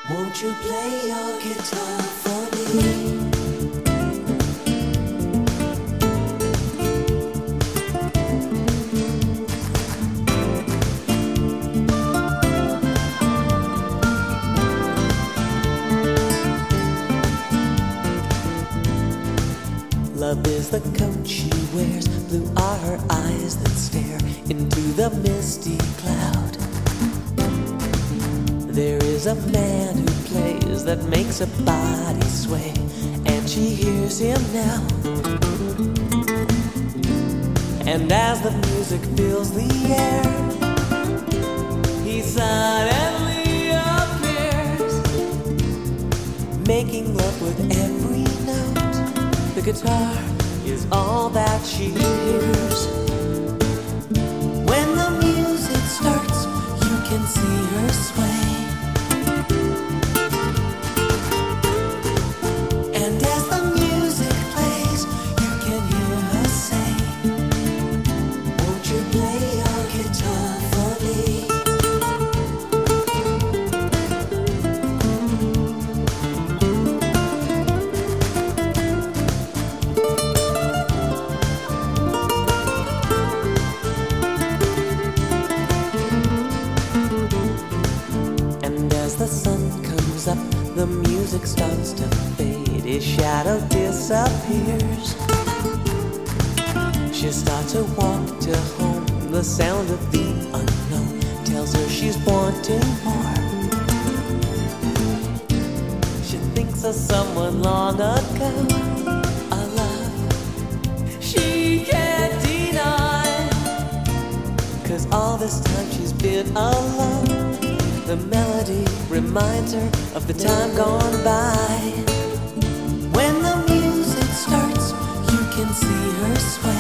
Won't you play your guitar for me? Love is the coat she wears, blue are her eyes that stare into the misty cloud. There is a man who plays that makes a body sway, and she hears him now. And as the music fills the air, he suddenly appears, making love with every note. The guitar is all that she hears. When the music starts, you can see her sway. And as the music plays, you can hear her say, won't you play your guitar for me? The sun comes up, the music starts to fade, his shadow disappears. She starts to walk to home, the sound of the unknown tells her she's wanting more. She thinks of someone long ago, a love she can't deny, 'cause all this time she's been alone. The melody reminds her of the time gone by. When the music starts, you can see her sway.